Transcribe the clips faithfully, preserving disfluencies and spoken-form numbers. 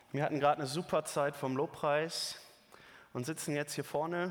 Wir hatten gerade eine super Zeit vom Lobpreis und sitzen jetzt hier vorne.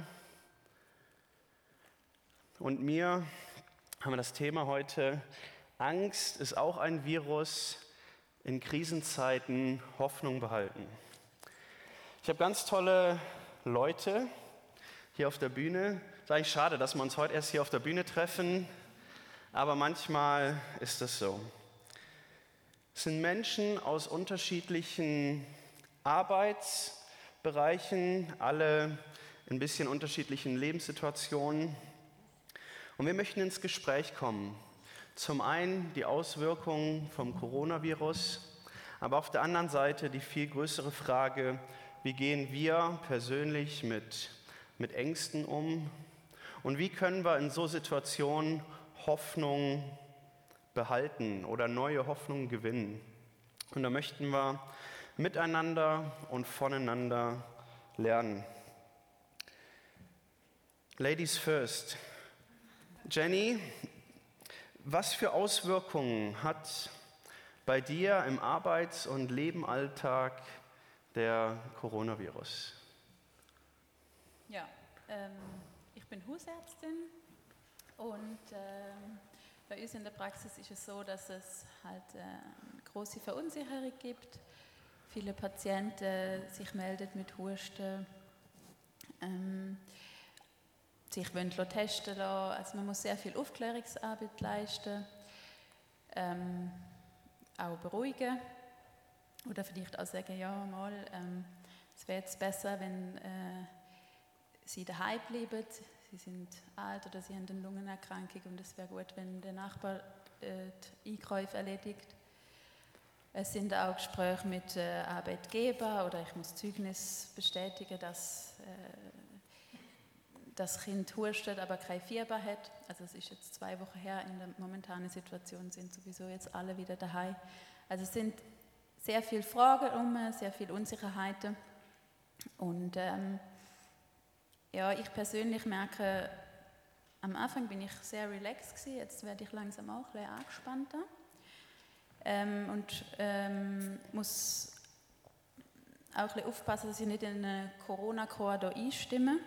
Und mir haben wir das Thema heute: Angst ist auch ein Virus, in Krisenzeiten Hoffnung behalten. Ich habe ganz tolle Leute hier auf der Bühne. Es ist eigentlich schade, dass wir uns heute erst hier auf der Bühne treffen, aber manchmal ist es so. Es sind Menschen aus unterschiedlichen Arbeitsbereichen, alle in ein bisschen unterschiedlichen Lebenssituationen. Und wir möchten ins Gespräch kommen. Zum einen die Auswirkungen vom Coronavirus, aber auf der anderen Seite die viel größere Frage: Wie gehen wir persönlich mit, mit Ängsten um? Und wie können wir in so Situationen Hoffnung behalten oder neue Hoffnung gewinnen? Und da möchten wir miteinander und voneinander lernen. Ladies first. Jenny, was für Auswirkungen hat bei dir im Arbeits- und Lebenalltag der Coronavirus? Ja, ähm, ich bin Hausärztin und ähm, bei uns in der Praxis ist es so, dass es halt äh, eine große Verunsicherung gibt. Viele Patienten sich melden mit Husten, ähm, sich wollen testen lassen. Also man muss sehr viel Aufklärungsarbeit leisten, ähm, auch beruhigen oder vielleicht auch sagen, ja mal, ähm, es wäre jetzt besser, wenn äh, Sie daheim bleiben. Sie sind alt oder Sie haben eine Lungenerkrankung und es wäre gut, wenn der Nachbar äh, die Einkäufe erledigt. Es sind auch Gespräche mit äh, Arbeitgebern oder ich muss Zeugnis bestätigen, dass äh, das Kind hustet, aber kein Fieber hat. Also es ist jetzt zwei Wochen her, in der momentanen Situation sind sowieso jetzt alle wieder daheim. Also es sind sehr viele Fragen um, sehr viele Unsicherheiten. Und ähm, ja, ich persönlich merke, am Anfang bin ich sehr relaxed gewesen, jetzt werde ich langsam auch ein bisschen angespannter. Ähm, und ähm, muss auch ein bisschen aufpassen, dass ich nicht in einen Corona-Chor hier einstimme.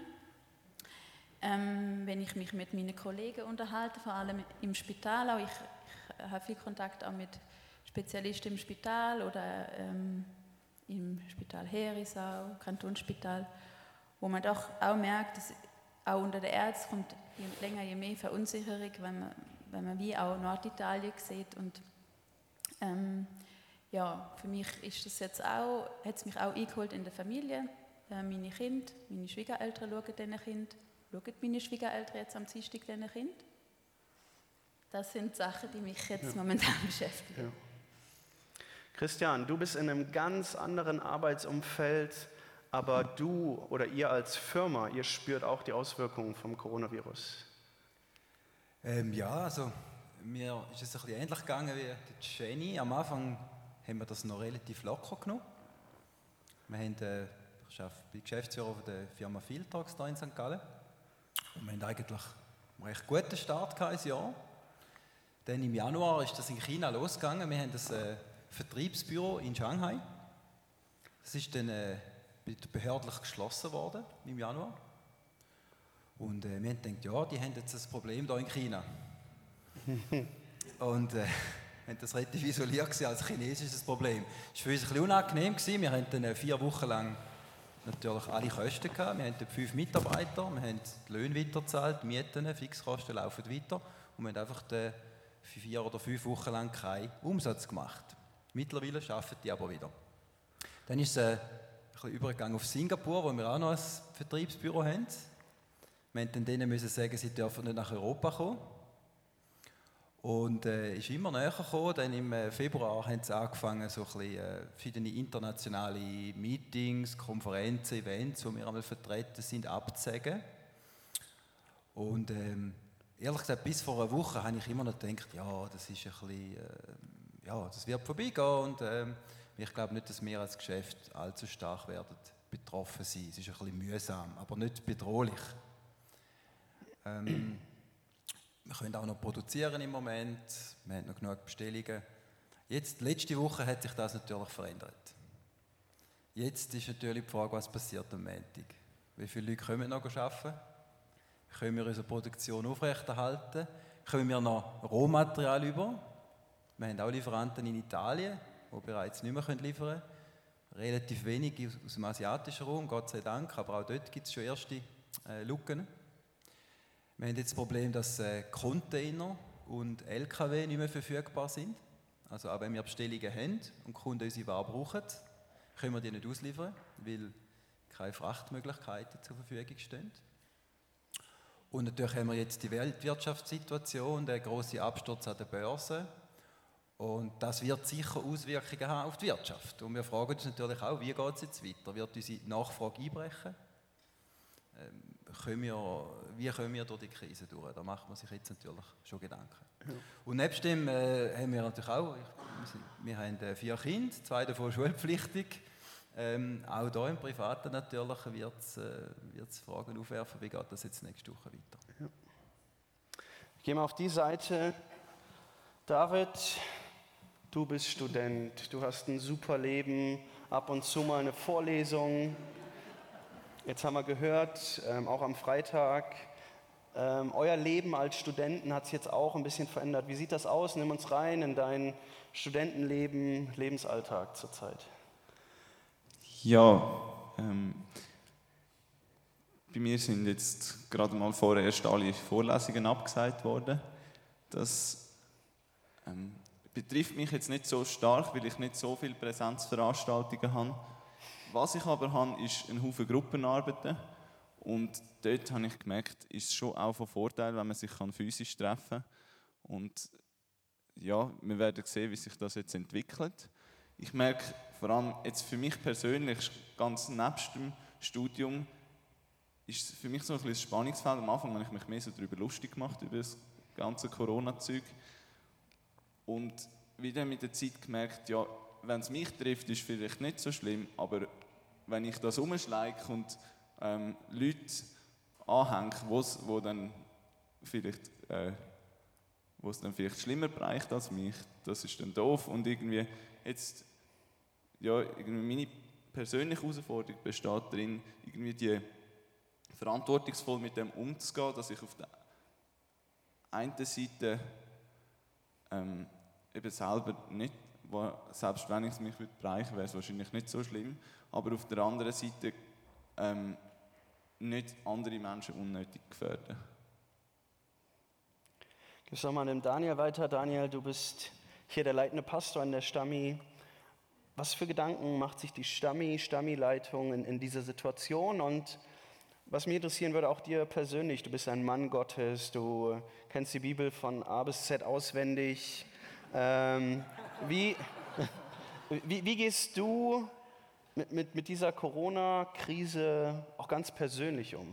Ähm, wenn ich mich mit meinen Kollegen unterhalte, vor allem im Spital, auch ich, ich habe viel Kontakt auch mit Spezialisten im Spital oder ähm, im Spital Herisau, Kantonsspital, wo man doch auch merkt, dass auch unter den Ärzten kommt je länger, je mehr Verunsicherung, wenn man, wenn man wie auch Norditalien sieht. Und ähm, ja, für mich ist das jetzt auch, hat es mich auch eingeholt in der Familie. Äh, meine Kinder, meine Schwiegereltern schauen diesen Kind. Schauen meine Schwiegereltern jetzt am Dienstag diesen Kind? Das sind Sachen, die mich jetzt ja. momentan beschäftigen. Ja. Christian, du bist in einem ganz anderen Arbeitsumfeld, aber du oder ihr als Firma, ihr spürt auch die Auswirkungen vom Coronavirus. Ähm, ja, also mir ist es ein bisschen ähnlich gegangen wie Jenny. Am Anfang haben wir das noch relativ locker genommen. Wir haben, äh, ich arbeite bei Geschäftsführer der Firma Filtrox hier in Sankt Gallen. Und wir hatten eigentlich einen recht guten Start ins Jahr. Dann im Januar ist das in China losgegangen. Wir haben das äh, Vertriebsbüro in Shanghai. Das ist dann äh, behördlich geschlossen worden im Januar. Und äh, wir haben gedacht, ja, die haben jetzt ein Problem hier in China. Und äh, haben das relativ isoliert gesehen als chinesisches Problem. Das war für uns ein bisschen unangenehm. Wir haben dann äh, vier Wochen lang natürlich alle Kosten gehabt. Wir haben fünf Mitarbeiter, wir haben die Löhne weitergezahlt, die Mieten, Fixkosten laufen weiter und wir haben einfach für vier oder fünf Wochen lang keinen Umsatz gemacht. Mittlerweile arbeiten die aber wieder. Dann ist es äh, ein bisschen übergegangen auf Singapur, wo wir auch noch ein Vertriebsbüro haben. Wir mussten denen müssen sagen, sie dürfen nicht nach Europa kommen. Und es äh, ist immer näher gekommen, dann im äh, Februar haben sie angefangen, so ein bisschen, äh, verschiedene internationale Meetings, Konferenzen, Events, die wir einmal vertreten sind, abzusagen. Und ähm, ehrlich gesagt, bis vor einer Woche habe ich immer noch gedacht, ja, das ist ein bisschen, äh, ja, das wird vorbeigehen und äh, ich glaube nicht, dass wir als Geschäft allzu stark werden betroffen sein. Es ist ein bisschen mühsam, aber nicht bedrohlich. Ähm, Wir können auch noch produzieren im Moment, wir haben noch genug Bestellungen. Jetzt, letzte Woche hat sich das natürlich verändert. Jetzt ist natürlich die Frage, was passiert am Montag. Wie viele Leute können noch arbeiten? Können wir unsere Produktion aufrechterhalten? Können wir noch Rohmaterial über? Wir haben auch Lieferanten in Italien, die bereits nicht mehr liefern können. Relativ wenig aus dem asiatischen Raum, Gott sei Dank, aber auch dort gibt es schon erste äh, Lücken. Wir haben jetzt das Problem, dass äh, Container und L K W nicht mehr verfügbar sind. Also auch wenn wir Bestellungen haben und die Kunden unsere Ware brauchen, können wir die nicht ausliefern, weil keine Frachtmöglichkeiten zur Verfügung stehen. Und natürlich haben wir jetzt die Weltwirtschaftssituation, der grosse Absturz an der Börse. Und das wird sicher Auswirkungen haben auf die Wirtschaft. Und wir fragen uns natürlich auch, wie geht es jetzt weiter? Wird unsere Nachfrage einbrechen? Ähm, können wir, wie können wir durch die Krise durch? Da macht man sich jetzt natürlich schon Gedanken. Ja. Und nebst dem äh, haben wir natürlich auch, ich, wir haben äh, vier Kinder, zwei davon schulpflichtig. Ähm, auch hier im Privaten natürlich wird es äh, Fragen aufwerfen, wie geht das jetzt nächste Woche weiter. Ja. Gehen wir auf die Seite. David, du bist Student, du hast ein super Leben, ab und zu mal eine Vorlesung. Jetzt haben wir gehört, ähm, auch am Freitag, ähm, euer Leben als Studenten hat sich jetzt auch ein bisschen verändert. Wie sieht das aus? Nimm uns rein in dein Studentenleben, Lebensalltag zurzeit. Ja, ähm, bei mir sind jetzt gerade mal vorerst alle Vorlesungen abgesagt worden. Das ähm, betrifft mich jetzt nicht so stark, weil ich nicht so viele Präsenzveranstaltungen habe. Was ich aber habe, ist ein Haufen Gruppenarbeiten. Und dort habe ich gemerkt, ist es schon auch von Vorteil, wenn man sich physisch treffen kann. Und ja, wir werden sehen, wie sich das jetzt entwickelt. Ich merke vor allem jetzt für mich persönlich, ganz nebst dem Studium, ist es für mich so ein bisschen das Spannungsfeld. Am Anfang habe ich mich mehr so darüber lustig gemacht, über das ganze Corona-Zeug. Und wieder mit der Zeit gemerkt, ja, wenn es mich trifft, ist es vielleicht nicht so schlimm, aber wenn ich das umschleike und ähm, Leute anhänge, wo dann vielleicht äh, wo es dann vielleicht schlimmer bereicht als mich, das ist dann doof. Und irgendwie jetzt, ja, irgendwie meine persönliche Herausforderung besteht darin, irgendwie die verantwortungsvoll mit dem umzugehen, dass ich auf der einen Seite ähm, eben selber nicht, selbst wenn ich es mich bereichen würde, wäre es wahrscheinlich nicht so schlimm, aber auf der anderen Seite ähm, nicht andere Menschen unnötig gefährden. Gib doch mal dem Daniel weiter. Daniel, du bist hier der leitende Pastor in der Stammi. Was für Gedanken macht sich die Stammi, Stammi-Leitung in, in dieser Situation? Und was mich interessieren würde, auch dir persönlich, du bist ein Mann Gottes, du kennst die Bibel von A bis Z auswendig. Ähm, wie, wie, wie gehst du mit, mit, mit dieser Corona-Krise auch ganz persönlich um?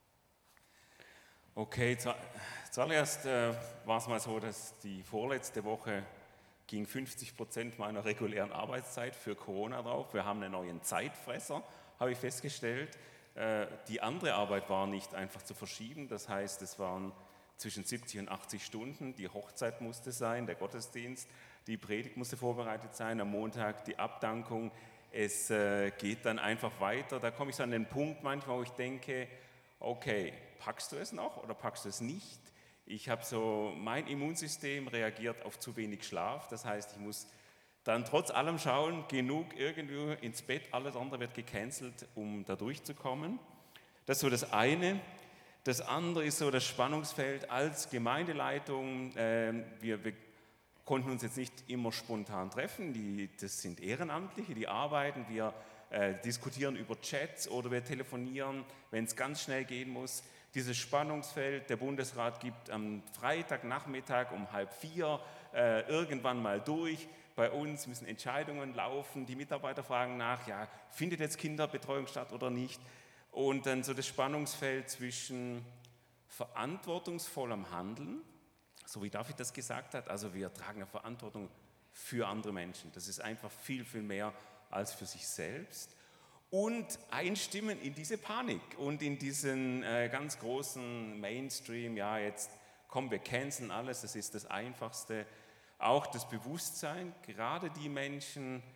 Okay, zu, zuallererst äh, war es mal so, dass die vorletzte Woche ging fünfzig Prozent meiner regulären Arbeitszeit für Corona drauf. Wir haben einen neuen Zeitfresser, habe ich festgestellt. Äh, die andere Arbeit war nicht einfach zu verschieben, das heißt, es waren zwischen siebzig und achtzig Stunden, die Hochzeit musste sein, der Gottesdienst, die Predigt musste vorbereitet sein, am Montag die Abdankung. Es äh, geht dann einfach weiter. Da komme ich so an den Punkt manchmal, wo ich denke, okay, packst du es noch oder packst du es nicht? Ich habe so, mein Immunsystem reagiert auf zu wenig Schlaf. Das heißt, ich muss dann trotz allem schauen, genug irgendwie ins Bett, alles andere wird gecancelt, um da durchzukommen. Das ist so das eine. Das andere ist so das Spannungsfeld als Gemeindeleitung. Äh, wir, wir konnten uns jetzt nicht immer spontan treffen, die, das sind Ehrenamtliche, die arbeiten, wir äh, diskutieren über Chats oder wir telefonieren, wenn es ganz schnell gehen muss. Dieses Spannungsfeld, der Bundesrat gibt am Freitagnachmittag um halb vier äh, irgendwann mal durch. Bei uns müssen Entscheidungen laufen, die Mitarbeiter fragen nach, ja, findet jetzt Kinderbetreuung statt oder nicht? Und dann so das Spannungsfeld zwischen verantwortungsvollem Handeln, so wie David das gesagt hat, also wir tragen eine Verantwortung für andere Menschen. Das ist einfach viel, viel mehr als für sich selbst. Und einstimmen in diese Panik und in diesen äh, ganz großen Mainstream, ja jetzt komm, wir canceln alles, das ist das Einfachste. Auch das Bewusstsein, gerade die Menschen,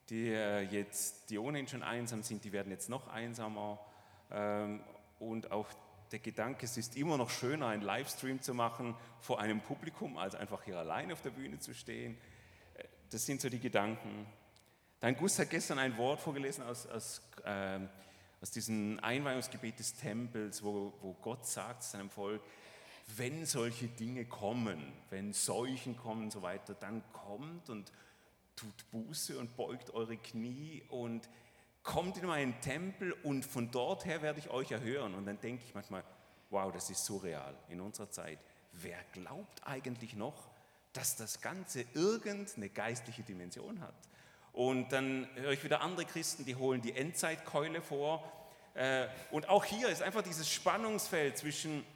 die äh, jetzt, die ohnehin schon einsam sind, die werden jetzt noch einsamer. Ähm, und auch der Gedanke, es ist immer noch schöner, einen Livestream zu machen vor einem Publikum, als einfach hier allein auf der Bühne zu stehen. Das sind so die Gedanken. Dein Gus hat gestern ein Wort vorgelesen aus, aus, äh, aus diesem Einweihungsgebet des Tempels, wo, wo Gott sagt zu seinem Volk, wenn solche Dinge kommen, wenn Seuchen kommen und so weiter, dann kommt und tut Buße und beugt eure Knie und kommt in meinen Tempel und von dort her werde ich euch erhören. Und dann denke ich manchmal, wow, das ist surreal in unserer Zeit. Wer glaubt eigentlich noch, dass das Ganze irgendeine geistliche Dimension hat? Und dann höre ich wieder andere Christen, die holen die Endzeitkeule vor. Und auch hier ist einfach dieses Spannungsfeld zwischen,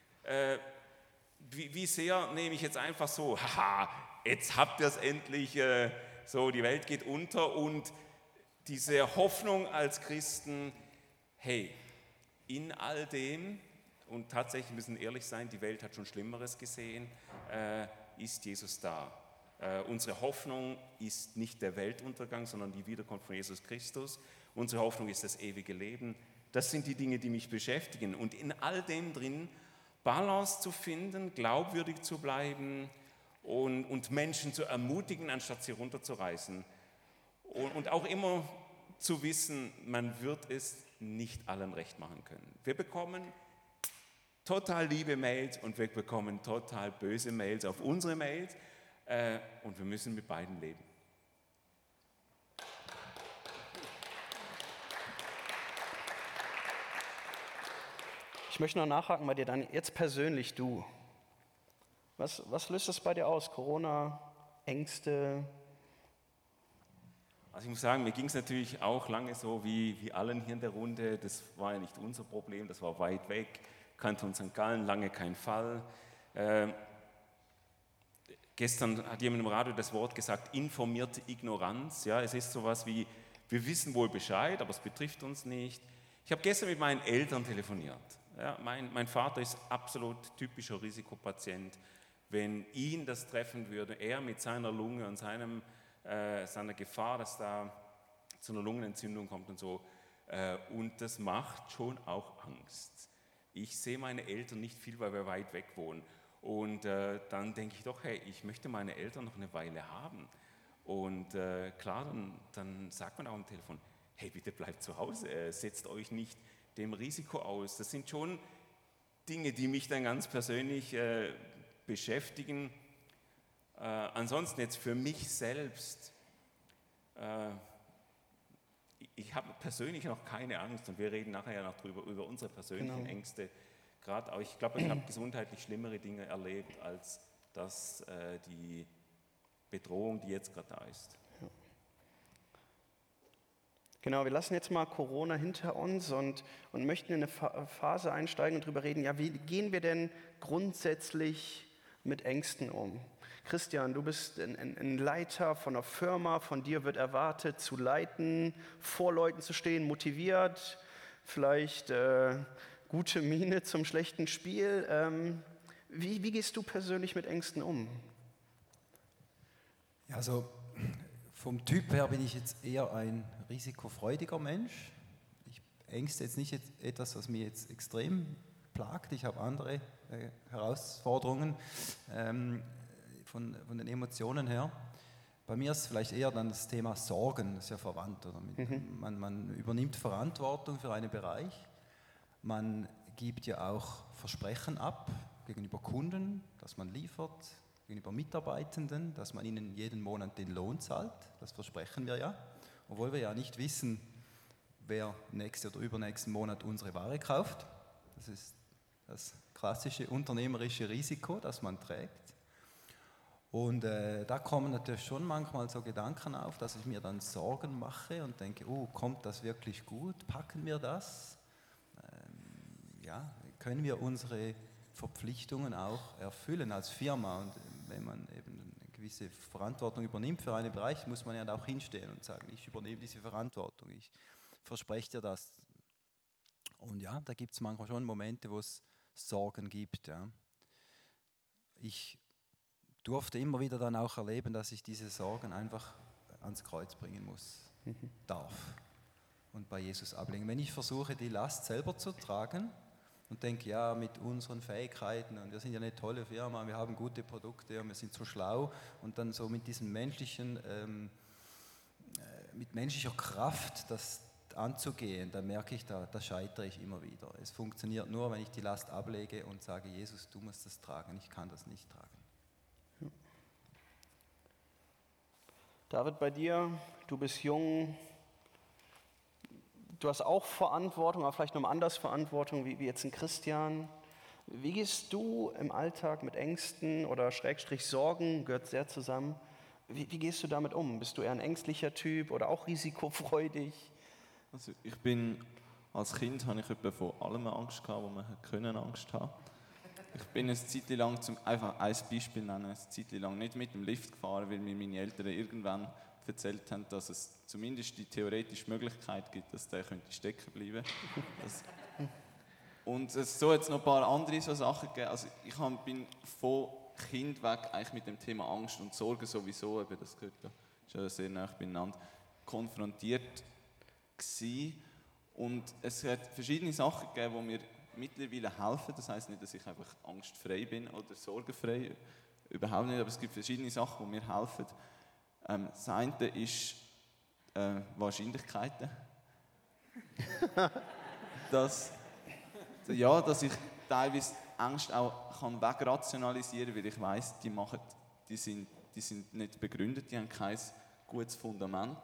wie sehr nehme ich jetzt einfach so, haha, jetzt habt ihr es endlich, so die Welt geht unter, und diese Hoffnung als Christen, hey, in all dem, und tatsächlich müssen wir ehrlich sein, die Welt hat schon Schlimmeres gesehen, äh, ist Jesus da. Äh, unsere Hoffnung ist nicht der Weltuntergang, sondern die Wiederkunft von Jesus Christus. Unsere Hoffnung ist das ewige Leben. Das sind die Dinge, die mich beschäftigen. Und in all dem drin Balance zu finden, glaubwürdig zu bleiben und, und Menschen zu ermutigen, anstatt sie runterzureißen. Und auch immer zu wissen, man wird es nicht allen recht machen können. Wir bekommen total liebe Mails und wir bekommen total böse Mails auf unsere Mails äh, und wir müssen mit beiden leben. Ich möchte noch nachhaken bei dir, dann jetzt persönlich du. Was, was löst das bei dir aus? Corona, Ängste? Also ich muss sagen, mir ging es natürlich auch lange so wie, wie allen hier in der Runde. Das war ja nicht unser Problem, das war weit weg, Kanton Sankt Gallen, lange kein Fall. Äh, gestern hat jemand im Radio das Wort gesagt, informierte Ignoranz. Ja, es ist sowas wie, wir wissen wohl Bescheid, aber es betrifft uns nicht. Ich habe gestern mit meinen Eltern telefoniert. Ja, mein, mein Vater ist absolut typischer Risikopatient. Wenn ihn das treffen würde, er mit seiner Lunge und seinem Äh, seiner Gefahr, dass da zu einer Lungenentzündung kommt und so. Äh, und das macht schon auch Angst. Ich sehe meine Eltern nicht viel, weil wir weit weg wohnen. Und äh, dann denke ich doch, hey, ich möchte meine Eltern noch eine Weile haben. Und äh, klar, dann, dann sagt man auch am Telefon, hey, bitte bleibt zu Hause, äh, setzt euch nicht dem Risiko aus. Das sind schon Dinge, die mich dann ganz persönlich äh, beschäftigen. Äh, ansonsten jetzt für mich selbst, äh, ich habe persönlich noch keine Angst und wir reden nachher ja noch drüber, über unsere persönlichen genau. Ängste. Gerade auch, ich glaube, ich habe gesundheitlich schlimmere Dinge erlebt, als dass äh, die Bedrohung, die jetzt gerade da ist. Ja. Genau, wir lassen jetzt mal Corona hinter uns und, und möchten in eine Phase einsteigen und darüber reden, ja, wie gehen wir denn grundsätzlich mit Ängsten um? Christian, du bist ein, ein Leiter von einer Firma, von dir wird erwartet, zu leiten, vor Leuten zu stehen, motiviert, vielleicht äh, gute Miene zum schlechten Spiel. Ähm, wie, wie gehst du persönlich mit Ängsten um? Ja, also vom Typ her bin ich jetzt eher ein risikofreudiger Mensch. Ich Ängste jetzt nicht etwas, was mir jetzt extrem plagt. Ich habe andere äh, Herausforderungen. Ähm, Von, von den Emotionen her. Bei mir ist vielleicht eher dann das Thema Sorgen, das ist ja verwandt. Oder? Mhm. Man, man übernimmt Verantwortung für einen Bereich, man gibt ja auch Versprechen ab gegenüber Kunden, dass man liefert, gegenüber Mitarbeitenden, dass man ihnen jeden Monat den Lohn zahlt, das versprechen wir ja, obwohl wir ja nicht wissen, wer nächsten oder übernächsten Monat unsere Ware kauft. Das ist das klassische unternehmerische Risiko, das man trägt. Und äh, da kommen natürlich schon manchmal so Gedanken auf, dass ich mir dann Sorgen mache und denke, oh, kommt das wirklich gut? Packen wir das? Ähm, ja, können wir unsere Verpflichtungen auch erfüllen als Firma? Und wenn man eben eine gewisse Verantwortung übernimmt für einen Bereich, muss man ja auch hinstehen und sagen, ich übernehme diese Verantwortung, ich verspreche dir das. Und ja, da gibt es manchmal schon Momente, wo es Sorgen gibt. Ja. Ich durfte immer wieder dann auch erleben, dass ich diese Sorgen einfach ans Kreuz bringen muss. mhm. darf und bei Jesus ablegen. Wenn ich versuche, die Last selber zu tragen und denke, ja, mit unseren Fähigkeiten und wir sind ja eine tolle Firma, wir haben gute Produkte und wir sind so schlau und dann so mit diesem menschlichen, ähm, äh, mit menschlicher Kraft das anzugehen, dann merke ich, da, da scheitere ich immer wieder. Es funktioniert nur, wenn ich die Last ablege und sage, Jesus, du musst das tragen, ich kann das nicht tragen. Ja. David, bei dir, du bist jung, du hast auch Verantwortung, aber vielleicht noch anders Verantwortung wie, wie jetzt ein Christian. Wie gehst du im Alltag mit Ängsten oder Schrägstrich Sorgen, gehört sehr zusammen, wie, wie gehst du damit um? Bist du eher ein ängstlicher Typ oder auch risikofreudig? Also ich bin, als Kind habe ich etwa vor allem Angst gehabt, wo man können Angst haben. Ich bin eine Zeit lang, zum, einfach ein Beispiel nennen, eine Zeit lang nicht mit dem Lift gefahren, weil mir meine Eltern irgendwann erzählt haben, dass es zumindest die theoretische Möglichkeit gibt, dass der könnte stecken bleiben könnte. Und es so jetzt noch ein paar andere so Sachen gegeben. Also ich hab, bin von Kind weg eigentlich mit dem Thema Angst und Sorgen sowieso, eben das gehört ja schon sehr nah beieinander, konfrontiert gewesen. Und es hat verschiedene Sachen gegeben, die mir mittlerweile helfen. Das heisst nicht, dass ich einfach angstfrei bin oder sorgenfrei, überhaupt nicht, aber es gibt verschiedene Sachen, die mir helfen. Ähm, das eine ist äh, Wahrscheinlichkeiten. dass, ja, dass ich teilweise Ängste auch kann wegrationalisieren kann, weil ich weiss, die, machen, die, sind, die sind nicht begründet, die haben kein gutes Fundament.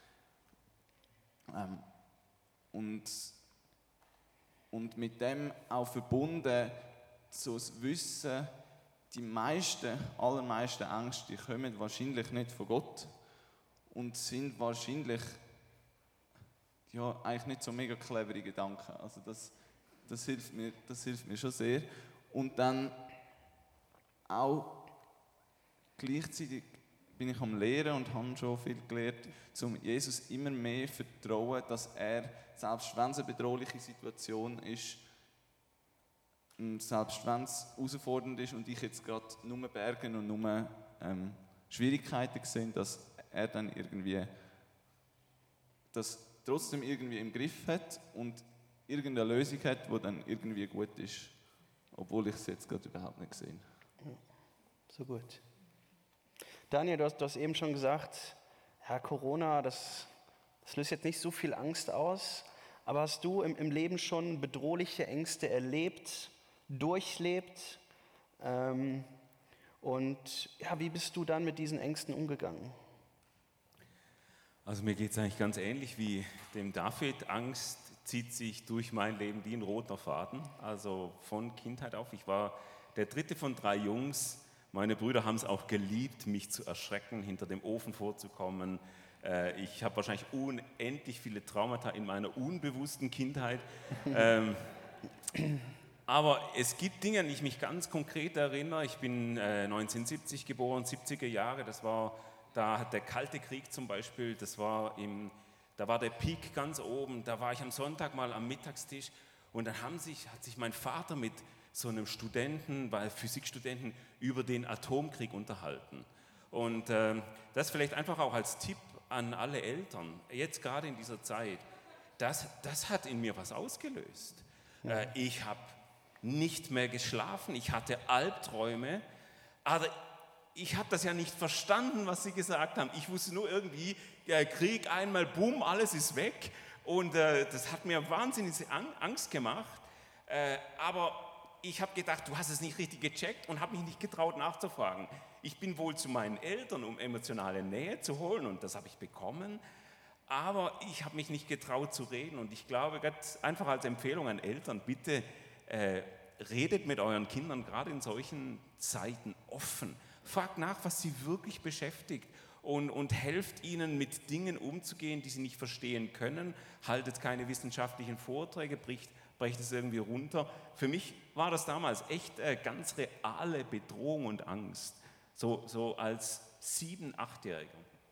Ähm, und, und mit dem auch verbunden so das Wissen, die meisten, allermeisten Ängste, die kommen wahrscheinlich nicht von Gott und sind wahrscheinlich ja, eigentlich nicht so mega clevere Gedanken. Also das, das, hilft mir, das hilft mir schon sehr. Und dann auch gleichzeitig bin ich am Lehren und habe schon viel gelernt, zum Jesus immer mehr vertrauen, dass er, selbst wenn es eine bedrohliche Situation ist, und selbst wenn es herausfordernd ist und ich jetzt gerade nur Berge und nur ähm, Schwierigkeiten sehe, dass er dann irgendwie das trotzdem irgendwie im Griff hat und irgendeine Lösung hat, die dann irgendwie gut ist, obwohl ich es jetzt gerade überhaupt nicht sehe. So gut. Daniel, du hast, du hast eben schon gesagt, ja, Corona, das, das löst jetzt nicht so viel Angst aus, aber hast du im, im Leben schon bedrohliche Ängste erlebt, durchlebt? Ähm, und ja, wie bist du dann mit diesen Ängsten umgegangen? Also mir geht es eigentlich ganz ähnlich wie dem David. Angst zieht sich durch mein Leben wie ein roter Faden, also von Kindheit auf. Ich war der dritte von drei Jungs. Meine Brüder haben es auch geliebt, mich zu erschrecken, hinter dem Ofen vorzukommen. Ich habe wahrscheinlich unendlich viele Traumata in meiner unbewussten Kindheit. ähm, aber es gibt Dinge, an die ich mich ganz konkret erinnere. Ich bin äh, neunzehnhundertsiebzig geboren, siebziger Jahre. Das war, da hat der Kalte Krieg zum Beispiel, das war im, da war der Peak ganz oben. Da war ich am Sonntag mal am Mittagstisch und dann haben sich, hat sich mein Vater mit so einem Studenten, bei Physikstudenten, über den Atomkrieg unterhalten. Und äh, das vielleicht einfach auch als Tipp an alle Eltern, jetzt gerade in dieser Zeit, das, das hat in mir was ausgelöst. Ja. Äh, ich habe nicht mehr geschlafen, ich hatte Albträume, aber ich habe das ja nicht verstanden, was sie gesagt haben. Ich wusste nur irgendwie, ja, Krieg einmal, boom, alles ist weg. Und äh, das hat mir wahnsinnig Angst gemacht. Äh, aber ich habe gedacht, du hast es nicht richtig gecheckt und habe mich nicht getraut nachzufragen. Ich bin wohl zu meinen Eltern, um emotionale Nähe zu holen und das habe ich bekommen, aber ich habe mich nicht getraut zu reden und ich glaube, ganz einfach als Empfehlung an Eltern, bitte äh, redet mit euren Kindern gerade in solchen Zeiten offen. Fragt nach, was sie wirklich beschäftigt und, und helft ihnen mit Dingen umzugehen, die sie nicht verstehen können. Haltet keine wissenschaftlichen Vorträge, bricht brecht es irgendwie runter. Für mich war das damals echt äh, ganz reale Bedrohung und Angst, so, so als sieben-, achtjähriger.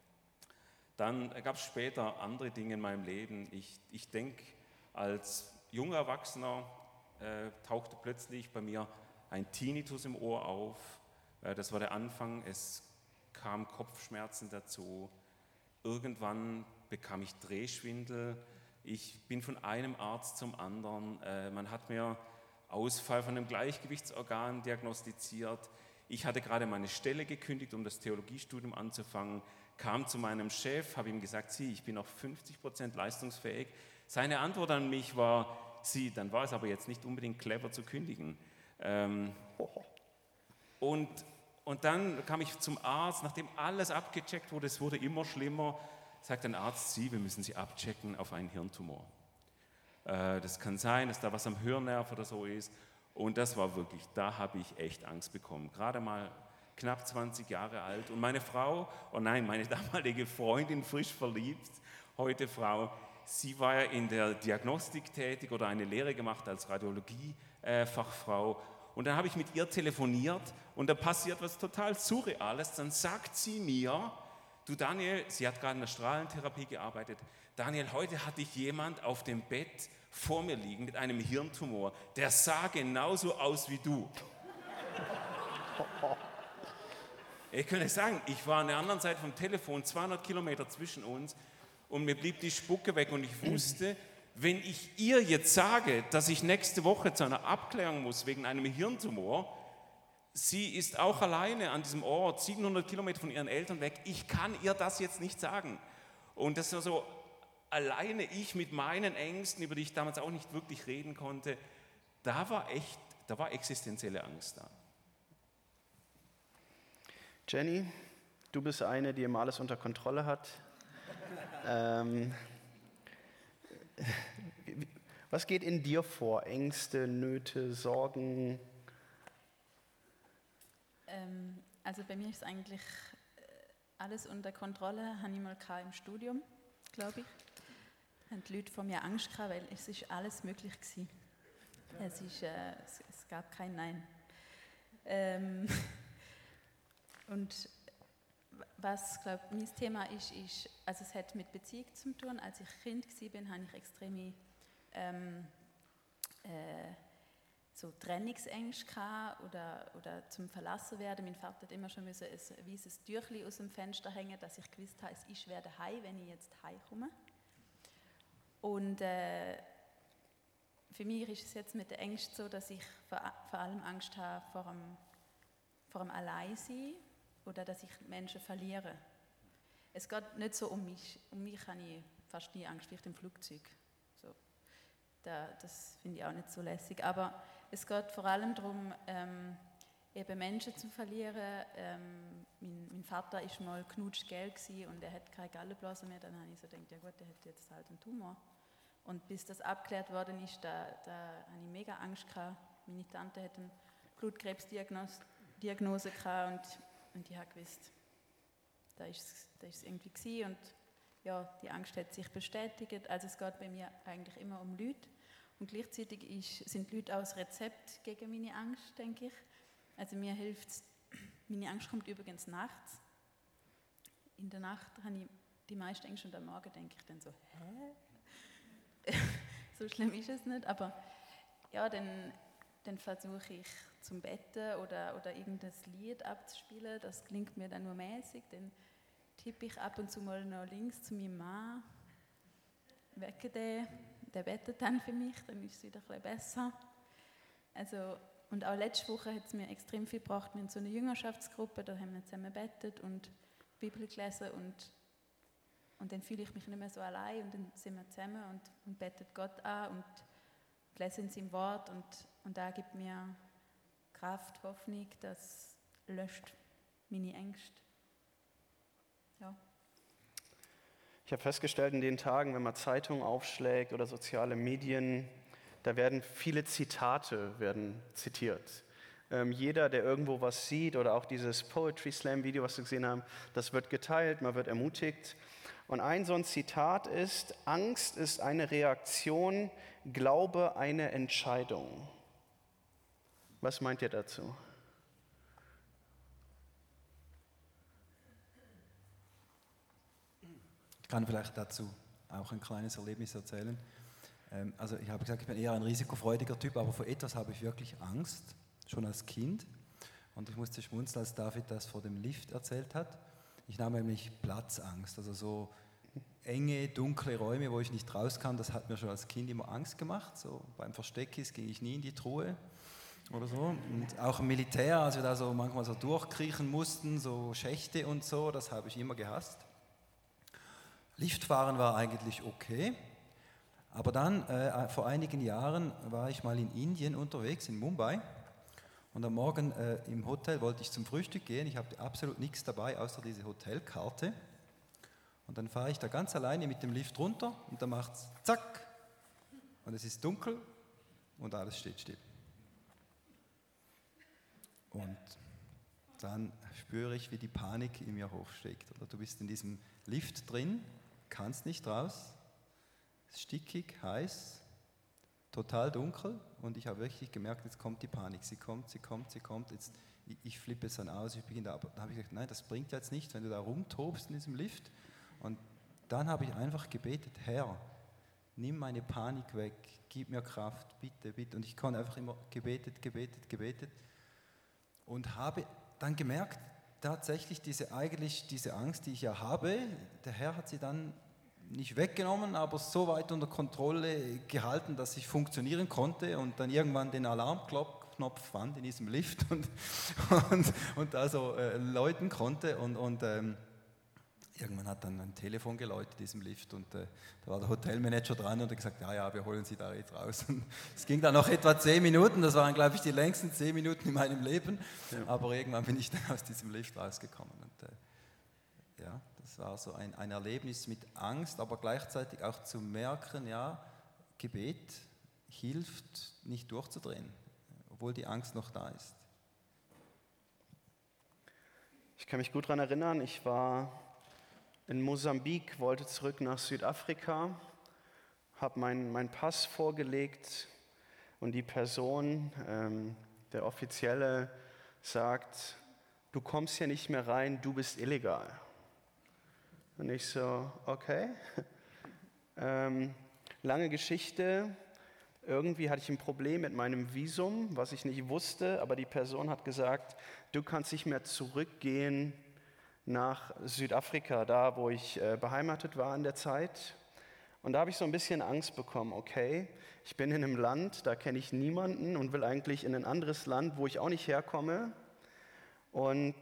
Dann gab es später andere Dinge in meinem Leben. Ich, ich denke, als junger Erwachsener äh, tauchte plötzlich bei mir ein Tinnitus im Ohr auf. Äh, das war der Anfang. Es kamen Kopfschmerzen dazu. Irgendwann bekam ich Drehschwindel. Ich bin von einem Arzt zum anderen. Äh, man hat mir Ausfall von einem Gleichgewichtsorgan diagnostiziert. Ich hatte gerade meine Stelle gekündigt, um das Theologiestudium anzufangen, kam zu meinem Chef, habe ihm gesagt, Sie, ich bin noch fünfzig Prozent leistungsfähig. Seine Antwort an mich war, Sie, dann war es aber jetzt nicht unbedingt clever zu kündigen. Ähm, und, und dann kam ich zum Arzt, nachdem alles abgecheckt wurde, es wurde immer schlimmer, sagt ein Arzt, Sie, wir müssen Sie abchecken auf einen Hirntumor. Äh, das kann sein, dass da was am Hirnnerv oder so ist. Und das war wirklich, da habe ich echt Angst bekommen. Gerade mal knapp zwanzig Jahre alt. Und meine Frau, oh nein, meine damalige Freundin, frisch verliebt, heute Frau, sie war ja in der Diagnostik tätig oder eine Lehre gemacht als Radiologie-Fachfrau. Und dann habe ich mit ihr telefoniert und da passiert was total Surreales. Dann sagt sie mir, du Daniel, sie hat gerade in der Strahlentherapie gearbeitet, Daniel, heute hatte ich jemand auf dem Bett vor mir liegen mit einem Hirntumor, der sah genauso aus wie du. Ich kann nicht sagen, ich war an der anderen Seite vom Telefon, zweihundert Kilometer zwischen uns und mir blieb die Spucke weg und ich wusste, wenn ich ihr jetzt sage, dass ich nächste Woche zu einer Abklärung muss wegen einem Hirntumor, sie ist auch alleine an diesem Ort, siebenhundert Kilometer von ihren Eltern weg, ich kann ihr das jetzt nicht sagen. Und das war so, alleine ich mit meinen Ängsten, über die ich damals auch nicht wirklich reden konnte, da war echt, da war existenzielle Angst da. Jenny, du bist eine, die immer alles unter Kontrolle hat. ähm, was geht in dir vor? Ängste, Nöte, Sorgen? Ähm, also bei mir ist eigentlich alles unter Kontrolle, habe ich mal im Studium, glaube ich. Haben die Leute vor mir Angst gehabt, weil es ist alles möglich gewesen. Es, ist, äh, es, es gab kein Nein. Ähm, und was, glaube ich, mein Thema ist, ist, also es hat mit Beziehung zu tun. Als ich Kind war, hatte ich extreme ähm, äh, so Trennungsängste gehabt oder, oder zum Verlassen werden. Mein Vater hat immer schon müssen ein weißes Tüchlein aus dem Fenster hängen, dass ich gewusst habe, es ist werde heim, wenn ich jetzt heimkomme. Und äh, für mich ist es jetzt mit der Ängsten so, dass ich vor, vor allem Angst habe vor dem, vor dem Alleinsein oder dass ich Menschen verliere. Es geht nicht so um mich. Um mich habe ich fast nie Angst, vielleicht im Flugzeug. So. Da, das finde ich auch nicht so lässig. Aber es geht vor allem darum, ähm, eben Menschen zu verlieren. Ähm, mein, mein Vater war mal knutschgelb und er hat keine Gallenblase mehr. Dann habe ich so gedacht, ja gut, der hat jetzt halt einen Tumor. Und bis das abgeklärt worden ist, da, da hatte ich mega Angst gehabt. Meine Tante hatte eine Blutkrebsdiagnose gehabt und, und ich habe gewusst, da ist es irgendwie gewesen. Und ja, die Angst hat sich bestätigt. Also es geht bei mir eigentlich immer um Leute. Und gleichzeitig ist, sind Leute auch das Rezept gegen meine Angst, denke ich. Also mir hilft es, meine Angst kommt übrigens nachts. In der Nacht habe ich die meisten Ängste und am Morgen denke ich dann so, hä? So schlimm ist es nicht, aber ja, dann, dann versuche ich zum Betten oder, oder irgendein Lied abzuspielen, das klingt mir dann nur mäßig, dann tippe ich ab und zu mal noch links zu meinem Mann, wecke den, der bettet dann für mich, dann ist es wieder ein bisschen besser. Also, und auch letzte Woche hat es mir extrem viel gebracht, wir haben so eine Jüngerschaftsgruppe, da haben wir zusammen gebetet und Bibel gelesen und Und dann fühle ich mich nicht mehr so allein und dann sind wir zusammen und, und betet Gott an und lesen sein Wort und, und da gibt mir Kraft, Hoffnung, das löscht meine Ängste. Ja. Ich habe festgestellt, in den Tagen, wenn man Zeitungen aufschlägt oder soziale Medien, da werden viele Zitate werden zitiert. Ähm, jeder, der irgendwo was sieht oder auch dieses Poetry Slam Video, was wir gesehen haben, das wird geteilt, man wird ermutigt. Und ein so ein Zitat ist, Angst ist eine Reaktion, Glaube eine Entscheidung. Was meint ihr dazu? Ich kann vielleicht dazu auch ein kleines Erlebnis erzählen. Ähm, also ich habe gesagt, ich bin eher ein risikofreudiger Typ, aber vor etwas habe ich wirklich Angst, schon als Kind. Und ich musste schmunzeln, als David das vor dem Lift erzählt hat. Ich nahm nämlich Platzangst, also so enge, dunkle Räume, wo ich nicht raus kann, das hat mir schon als Kind immer Angst gemacht. So beim Versteckis ging ich nie in die Truhe oder so. Und auch im Militär, als wir da so manchmal so durchkriechen mussten, so Schächte und so, das habe ich immer gehasst. Liftfahren war eigentlich okay, aber dann, äh, vor einigen Jahren, war ich mal in Indien unterwegs, in Mumbai, und am Morgen äh, im Hotel wollte ich zum Frühstück gehen, ich hatte absolut nichts dabei, außer diese Hotelkarte, und dann fahre ich da ganz alleine mit dem Lift runter, und dann macht es zack, und es ist dunkel, und alles steht still. Und dann spüre ich, wie die Panik in mir hochsteigt. Oder du bist in diesem Lift drin, kannst nicht raus, es ist stickig, heiß, total dunkel, und ich habe wirklich gemerkt, jetzt kommt die Panik, sie kommt, sie kommt, sie kommt, jetzt, ich, ich flippe es dann aus, ich beginne da, aber da habe ich gesagt, nein, das bringt jetzt nichts, wenn du da rumtobst in diesem Lift. Und dann habe ich einfach gebetet, Herr, nimm meine Panik weg, gib mir Kraft, bitte, bitte. Und ich konnte einfach immer gebetet, gebetet, gebetet, und habe dann gemerkt, tatsächlich diese, eigentlich diese Angst, die ich ja habe, der Herr hat sie dann nicht weggenommen, aber so weit unter Kontrolle gehalten, dass ich funktionieren konnte und dann irgendwann den Alarmknopf fand in diesem Lift und, und, und also äh, läuten konnte, und, und ähm, irgendwann hat dann ein Telefon geläutet in diesem Lift, und äh, da war der Hotelmanager dran und hat gesagt, ja, ja, wir holen Sie da jetzt raus. Und es ging dann noch etwa zehn Minuten, das waren, glaube ich, die längsten zehn Minuten in meinem Leben, ja. Aber irgendwann bin ich dann aus diesem Lift rausgekommen. Und, äh, ja, das war so ein, ein Erlebnis mit Angst, aber gleichzeitig auch zu merken, ja, Gebet hilft, nicht durchzudrehen, obwohl die Angst noch da ist. Ich kann mich gut daran erinnern, ich war in Mosambik, wollte zurück nach Südafrika, habe meinen mein Pass vorgelegt, und die Person, ähm, der Offizielle, sagt, du kommst hier nicht mehr rein, du bist illegal. Und ich so, okay. ähm, lange Geschichte, irgendwie hatte ich ein Problem mit meinem Visum, was ich nicht wusste, aber die Person hat gesagt, du kannst nicht mehr zurückgehen nach Südafrika, da wo ich äh, beheimatet war in der Zeit. Und da habe ich so ein bisschen Angst bekommen, okay, ich bin in einem Land, da kenne ich niemanden und will eigentlich in ein anderes Land, wo ich auch nicht herkomme. Und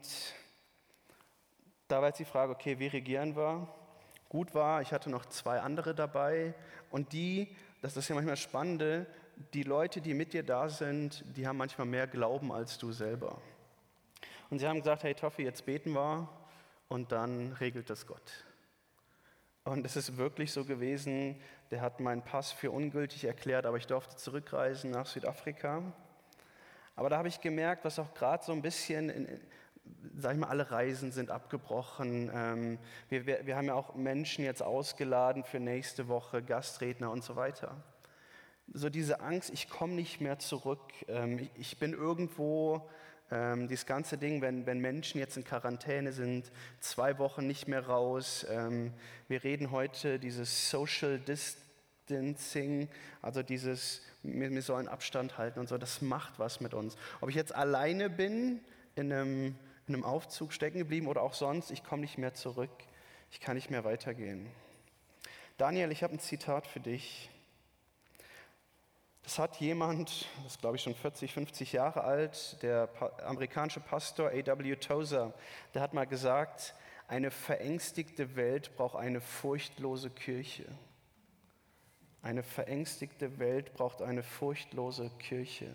da war jetzt die Frage, okay, wie regieren wir? Gut war, ich hatte noch zwei andere dabei, und die, das ist ja manchmal das Spannende, die Leute, die mit dir da sind, die haben manchmal mehr Glauben als du selber. Und sie haben gesagt, hey Toffi, jetzt beten wir, und dann regelt das Gott. Und es ist wirklich so gewesen, der hat meinen Pass für ungültig erklärt, aber ich durfte zurückreisen nach Südafrika. Aber da habe ich gemerkt, was auch gerade so ein bisschen, in, sag ich mal, alle Reisen sind abgebrochen. Ähm, wir, wir, wir haben ja auch Menschen jetzt ausgeladen für nächste Woche, Gastredner und so weiter. So diese Angst, ich komme nicht mehr zurück, ähm, ich, ich bin irgendwo, ähm, dieses ganze Ding, wenn, wenn Menschen jetzt in Quarantäne sind, zwei Wochen nicht mehr raus. Ähm, wir reden heute dieses Social Distancing, also dieses, wir, wir sollen Abstand halten und so, das macht was mit uns. Ob ich jetzt alleine bin, in einem, in einem Aufzug stecken geblieben oder auch sonst, ich komme nicht mehr zurück, ich kann nicht mehr weitergehen. Daniel, ich habe ein Zitat für dich. Das hat jemand, das ist glaube ich schon vierzig, fünfzig Jahre alt, der pa- amerikanische Pastor A W Tozer, der hat mal gesagt, eine verängstigte Welt braucht eine furchtlose Kirche. Eine verängstigte Welt braucht eine furchtlose Kirche.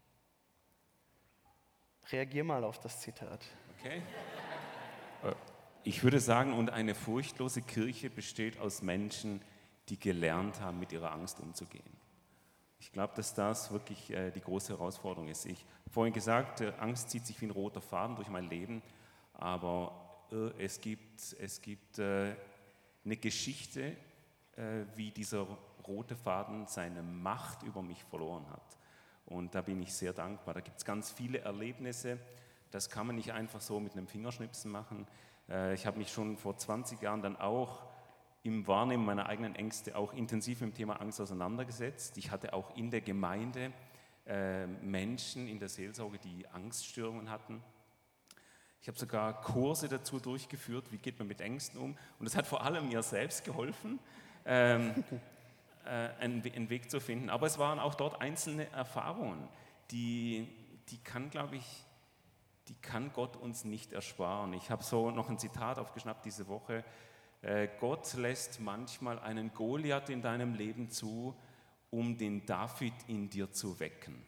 Reagier mal auf das Zitat. Okay. Ich würde sagen, und eine furchtlose Kirche besteht aus Menschen, die gelernt haben, mit ihrer Angst umzugehen. Ich glaube, dass das wirklich äh, die große Herausforderung ist. Ich habe vorhin gesagt, äh, Angst zieht sich wie ein roter Faden durch mein Leben, aber äh, es gibt, es gibt äh, eine Geschichte, äh, wie dieser rote Faden seine Macht über mich verloren hat. Und da bin ich sehr dankbar. Da gibt es ganz viele Erlebnisse, das kann man nicht einfach so mit einem Fingerschnipsen machen. Äh, ich habe mich schon vor zwanzig Jahren dann auch im Wahrnehmen meiner eigenen Ängste auch intensiv mit dem Thema Angst auseinandergesetzt. Ich hatte auch in der Gemeinde äh, Menschen in der Seelsorge, die Angststörungen hatten. Ich habe sogar Kurse dazu durchgeführt, wie geht man mit Ängsten um. Und das hat vor allem mir selbst geholfen, ähm, äh, einen, einen Weg zu finden. Aber es waren auch dort einzelne Erfahrungen, die, die kann, glaube ich, die kann Gott uns nicht ersparen. Ich habe so noch ein Zitat aufgeschnappt diese Woche. Äh, Gott lässt manchmal einen Goliath in deinem Leben zu, um den David in dir zu wecken.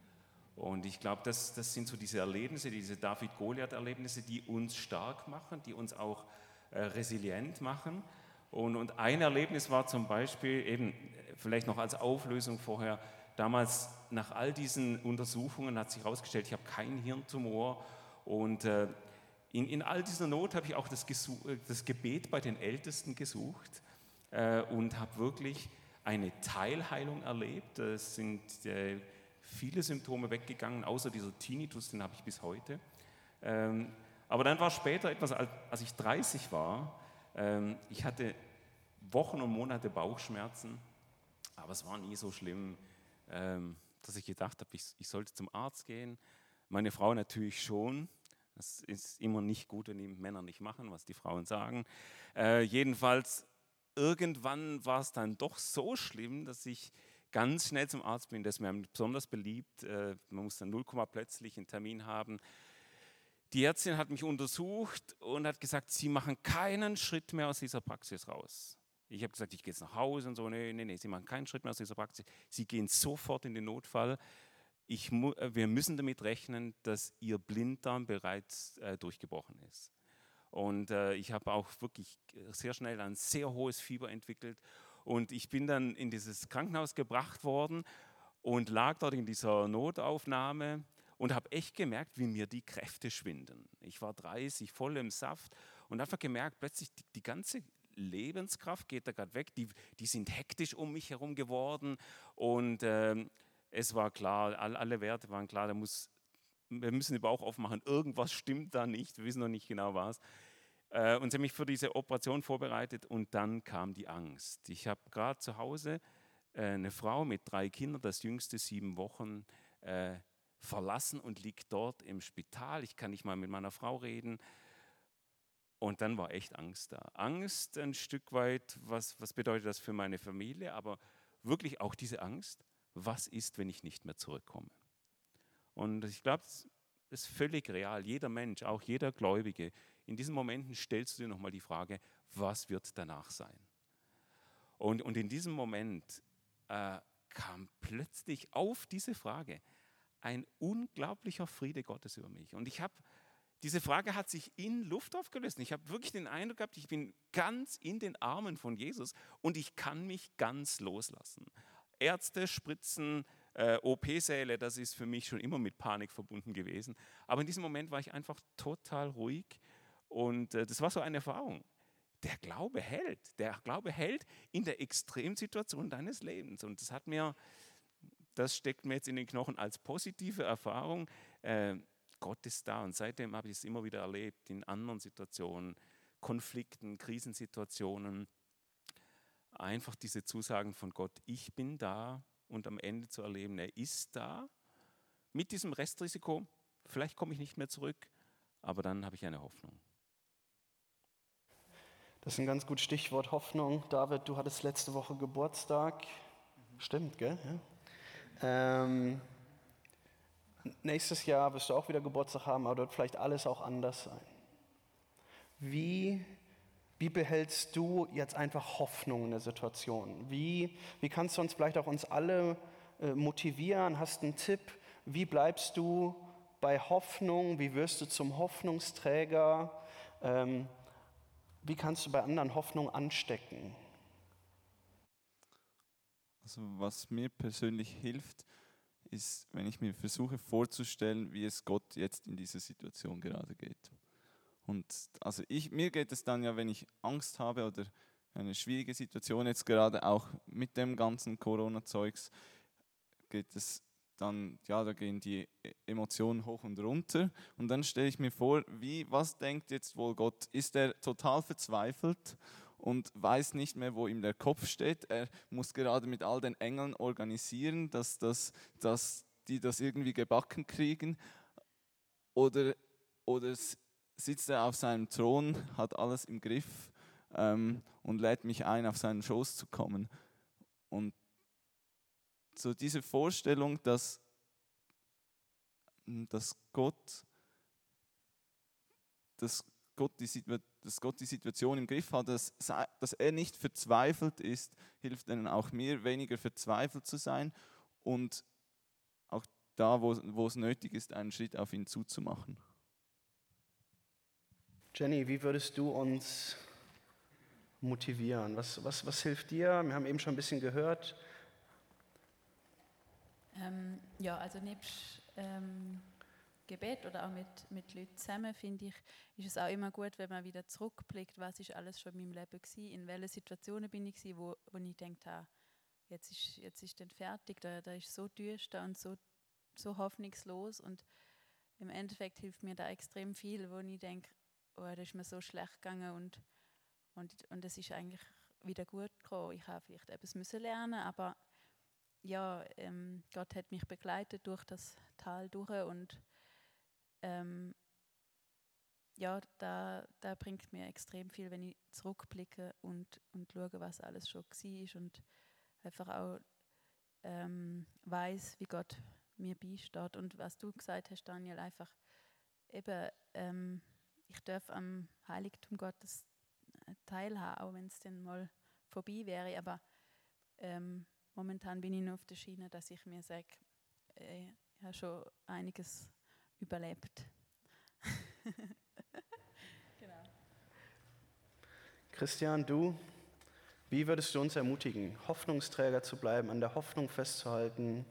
Und ich glaube, das, das sind so diese Erlebnisse, diese David-Goliath-Erlebnisse, die uns stark machen, die uns auch äh, resilient machen. Und, und ein Erlebnis war zum Beispiel, eben vielleicht noch als Auflösung vorher, damals nach all diesen Untersuchungen hat sich herausgestellt, ich habe keinen Hirntumor. Und äh, in, in all dieser Not habe ich auch das, Gesuch, das Gebet bei den Ältesten gesucht äh, und habe wirklich eine Teilheilung erlebt. Es sind äh, viele Symptome weggegangen, außer dieser Tinnitus, den habe ich bis heute. Ähm, aber dann war später etwas, als ich dreißig war, ähm, ich hatte Wochen und Monate Bauchschmerzen, aber es war nie so schlimm, ähm, dass ich gedacht habe, ich, ich sollte zum Arzt gehen. Meine Frau natürlich schon. Das ist immer nicht gut, wenn die Männer nicht machen, was die Frauen sagen. Äh, jedenfalls, irgendwann war es dann doch so schlimm, dass ich ganz schnell zum Arzt bin. Das ist mir besonders beliebt. Äh, man muss dann null Komma plötzlich einen Termin haben. Die Ärztin hat mich untersucht und hat gesagt, Sie machen keinen Schritt mehr aus dieser Praxis raus. Ich habe gesagt, ich gehe jetzt nach Hause und so. Nee, nee, nee, Sie machen keinen Schritt mehr aus dieser Praxis. Sie gehen sofort in den Notfall. Ich mu- wir müssen damit rechnen, dass Ihr Blinddarm bereits äh, durchgebrochen ist. Und äh, ich habe auch wirklich sehr schnell ein sehr hohes Fieber entwickelt. Und ich bin dann in dieses Krankenhaus gebracht worden und lag dort in dieser Notaufnahme und habe echt gemerkt, wie mir die Kräfte schwinden. Ich war dreißig, voll im Saft und einfach gemerkt, plötzlich die, die ganze Lebenskraft geht da gerade weg. Die, die sind hektisch um mich herum geworden und ähm, es war klar, all, alle Werte waren klar, da muss, wir müssen den Bauch aufmachen, irgendwas stimmt da nicht, wir wissen noch nicht genau was. Äh, und sie haben mich für diese Operation vorbereitet und dann kam die Angst. Ich habe gerade zu Hause äh, eine Frau mit drei Kindern, das jüngste sieben Wochen, äh, verlassen und liegt dort im Spital. Ich kann nicht mal mit meiner Frau reden. Und dann war echt Angst da. Angst ein Stück weit, was, was bedeutet das für meine Familie, aber wirklich auch diese Angst, was ist, wenn ich nicht mehr zurückkomme? Und ich glaube, das ist völlig real. Jeder Mensch, auch jeder Gläubige, in diesen Momenten stellst du dir nochmal die Frage, was wird danach sein? Und, und in diesem Moment äh, kam plötzlich auf diese Frage ein unglaublicher Friede Gottes über mich. Und ich habe, diese Frage hat sich in Luft aufgelöst. Ich habe wirklich den Eindruck gehabt, ich bin ganz in den Armen von Jesus und ich kann mich ganz loslassen. Ärzte, Spritzen, äh, O P-Säle, das ist für mich schon immer mit Panik verbunden gewesen. Aber in diesem Moment war ich einfach total ruhig und äh, das war so eine Erfahrung. Der Glaube hält. Der Glaube hält in der Extremsituation deines Lebens. Und das hat mir, das steckt mir jetzt in den Knochen als positive Erfahrung. Äh, Gott ist da und seitdem habe ich es immer wieder erlebt in anderen Situationen, Konflikten, Krisensituationen. Einfach diese Zusagen von Gott, ich bin da und am Ende zu erleben, er ist da. Mit diesem Restrisiko, vielleicht komme ich nicht mehr zurück, aber dann habe ich eine Hoffnung. Das ist ein ganz gutes Stichwort, Hoffnung. David, du hattest letzte Woche Geburtstag. Mhm. Stimmt, gell? Ja. Ähm, nächstes Jahr wirst du auch wieder Geburtstag haben, aber wird vielleicht alles auch anders sein. Wie, wie behältst du jetzt einfach Hoffnung in der Situation? Wie, wie kannst du uns vielleicht auch uns alle äh, motivieren? Hast du einen Tipp? Wie bleibst du bei Hoffnung? Wie wirst du zum Hoffnungsträger? Ähm, Wie kannst du bei anderen Hoffnung anstecken? Also was mir persönlich hilft, ist, wenn ich mir versuche vorzustellen, wie es Gott jetzt in dieser Situation gerade geht. Und also ich, mir geht es dann ja, wenn ich Angst habe oder eine schwierige Situation jetzt gerade auch mit dem ganzen Corona-Zeugs, geht es dann, ja, da gehen die Emotionen hoch und runter und dann stelle ich mir vor, wie, was denkt jetzt wohl Gott? Ist er total verzweifelt und weiß nicht mehr, wo ihm der Kopf steht? Er muss gerade mit all den Engeln organisieren, dass, dass, dass die das irgendwie gebacken kriegen? Oder, oder sitzt er auf seinem Thron, hat alles im Griff ähm, und lädt mich ein, auf seinen Schoß zu kommen. Und so diese Vorstellung, dass, dass, Gott, dass, Gott die, dass Gott die Situation im Griff hat, dass, dass er nicht verzweifelt ist, hilft dann auch mir, weniger verzweifelt zu sein und auch da, wo, wo es nötig ist, einen Schritt auf ihn zuzumachen. Jenny, wie würdest du uns motivieren? Was, was, was hilft dir? Wir haben eben schon ein bisschen gehört. Ähm, ja, also nebst ähm, Gebet oder auch mit, mit Leuten zusammen, finde ich, ist es auch immer gut, wenn man wieder zurückblickt, was ist alles schon in meinem Leben gewesen, in welchen Situationen bin ich gewesen, wo, wo ich gedacht habe, jetzt ist, jetzt ist dann fertig, da, da ist so düster und so, so hoffnungslos und im Endeffekt hilft mir da extrem viel, wo ich denke, oh, das ist mir so schlecht gegangen und, und, und es ist eigentlich wieder gut gekommen. Ich habe vielleicht etwas müssen lernen, aber ja, ähm, Gott hat mich begleitet durch das Tal durch und ähm, ja, da, da bringt mir extrem viel, wenn ich zurückblicke und, und schaue, was alles schon war und einfach auch ähm, weiß, wie Gott mir beisteht. Und was du gesagt hast, Daniel, einfach eben, ähm, ich darf am Heiligtum Gottes teilhaben, auch wenn es dann mal vorbei wäre, aber ähm, momentan bin ich noch auf der Schiene, dass ich mir sage, äh, ich habe schon einiges überlebt. Genau. Christian, du, wie würdest du uns ermutigen, Hoffnungsträger zu bleiben, an der Hoffnung festzuhalten?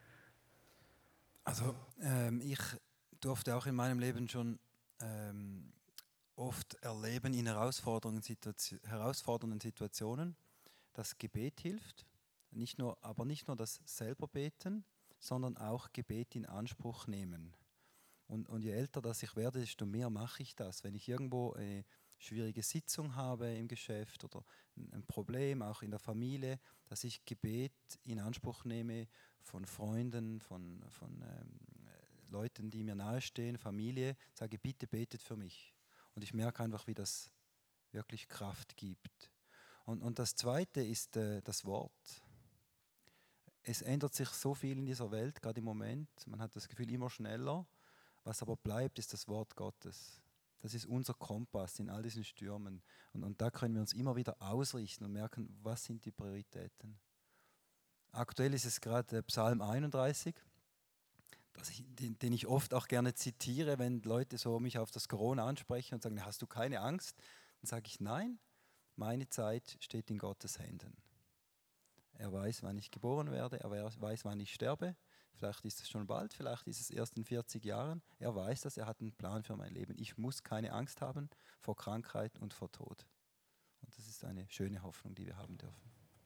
Also ähm, ich durfte auch in meinem Leben schon ähm, oft erleben in herausfordernden, Situation, herausfordernden Situationen, dass Gebet hilft, nicht nur, aber nicht nur das selber beten, sondern auch Gebet in Anspruch nehmen. Und, und je älter das ich werde, desto mehr mache ich das. Wenn ich irgendwo eine schwierige Sitzung habe im Geschäft oder ein, ein Problem, auch in der Familie, dass ich Gebet in Anspruch nehme von Freunden, von, von ähm, Leuten, die mir nahestehen, Familie, sage, bitte betet für mich. Und ich merke einfach, wie das wirklich Kraft gibt. Und, und das Zweite ist äh, das Wort. Es ändert sich so viel in dieser Welt, gerade im Moment. Man hat das Gefühl, immer schneller. Was aber bleibt, ist das Wort Gottes. Das ist unser Kompass in all diesen Stürmen. Und, und da können wir uns immer wieder ausrichten und merken, was sind die Prioritäten. Aktuell ist es gerade Psalm einunddreißig, das ich, den, den ich oft auch gerne zitiere, wenn Leute so mich auf das Corona ansprechen und sagen, hast du keine Angst? Dann sage ich, nein, meine Zeit steht in Gottes Händen. Er weiß, wann ich geboren werde, er weiß, wann ich sterbe. Vielleicht ist es schon bald, vielleicht ist es erst in vierzig Jahren. Er weiß das, er hat einen Plan für mein Leben. Ich muss keine Angst haben vor Krankheit und vor Tod. Und das ist eine schöne Hoffnung, die wir haben dürfen.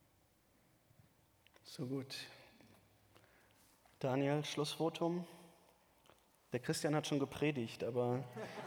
So gut. Daniel, Schlussvotum. Der Christian hat schon gepredigt, aber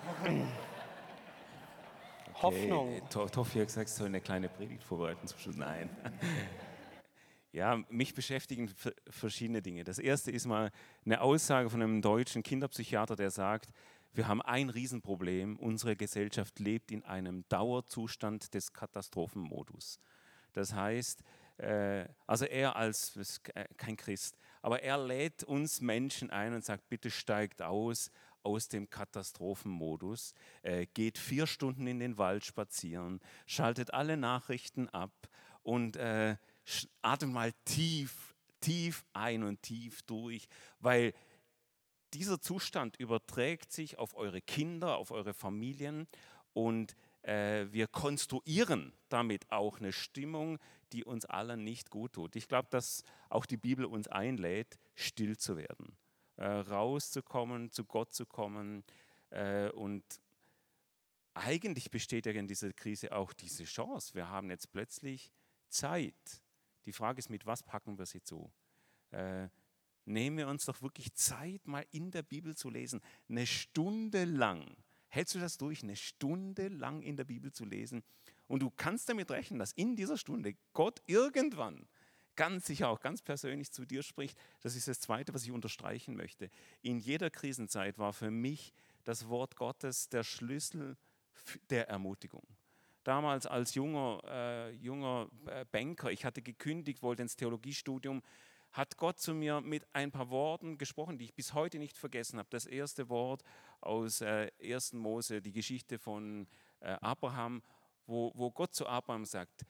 Hoffnung. Okay, Toffi hat gesagt, ich soll eine kleine Predigt vorbereiten zum Schluss. Nein. Ja, mich beschäftigen verschiedene Dinge. Das erste ist mal eine Aussage von einem deutschen Kinderpsychiater, der sagt, wir haben ein Riesenproblem, unsere Gesellschaft lebt in einem Dauerzustand des Katastrophenmodus. Das heißt, äh, also er als ist kein Christ, aber er lädt uns Menschen ein und sagt, bitte steigt aus aus dem Katastrophenmodus, äh, geht vier Stunden in den Wald spazieren, schaltet alle Nachrichten ab und äh, atmet mal tief, tief ein und tief durch, weil dieser Zustand überträgt sich auf eure Kinder, auf eure Familien und äh, wir konstruieren damit auch eine Stimmung, die uns allen nicht gut tut. Ich glaube, dass auch die Bibel uns einlädt, still zu werden, äh, rauszukommen, zu Gott zu kommen äh, und eigentlich besteht ja in dieser Krise auch diese Chance. Wir haben jetzt plötzlich Zeit. Die Frage ist, mit was packen wir sie zu? Äh, nehmen wir uns doch wirklich Zeit, mal in der Bibel zu lesen. Eine Stunde lang. Hältst du das durch, eine Stunde lang in der Bibel zu lesen? Und du kannst damit rechnen, dass in dieser Stunde Gott irgendwann ganz sicher auch ganz persönlich zu dir spricht. Das ist das Zweite, was ich unterstreichen möchte. In jeder Krisenzeit war für mich das Wort Gottes der Schlüssel der Ermutigung. Damals als junger, äh, junger Banker, ich hatte gekündigt, wollte ins Theologiestudium, hat Gott zu mir mit ein paar Worten gesprochen, die ich bis heute nicht vergessen habe. Das erste Wort aus äh, ersten Mose, die Geschichte von äh, Abraham, wo, wo Gott zu Abraham sagt,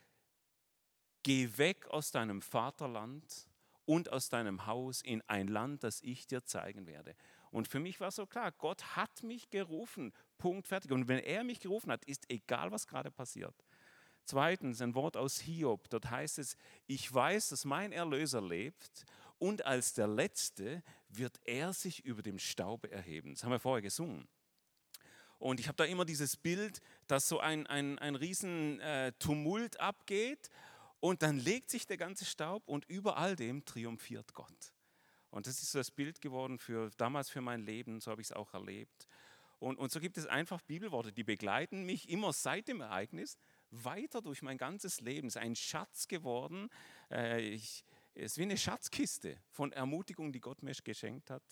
geh weg aus deinem Vaterland und aus deinem Haus in ein Land, das ich dir zeigen werde. Und für mich war so klar, Gott hat mich gerufen, Punkt, fertig. Und wenn er mich gerufen hat, ist egal, was gerade passiert. Zweitens, ein Wort aus Hiob, dort heißt es, ich weiß, dass mein Erlöser lebt und als der Letzte wird er sich über dem Staube erheben. Das haben wir vorher gesungen. Und ich habe da immer dieses Bild, dass so ein, ein, ein riesen äh, Tumult abgeht und dann legt sich der ganze Staub und über all dem triumphiert Gott. Und das ist so das Bild geworden für damals für mein Leben, so habe ich es auch erlebt. Und, und so gibt es einfach Bibelworte, die begleiten mich immer seit dem Ereignis weiter durch mein ganzes Leben. Es ist ein Schatz geworden. Äh, ich, es ist wie eine Schatzkiste von Ermutigung, die Gott mir geschenkt hat.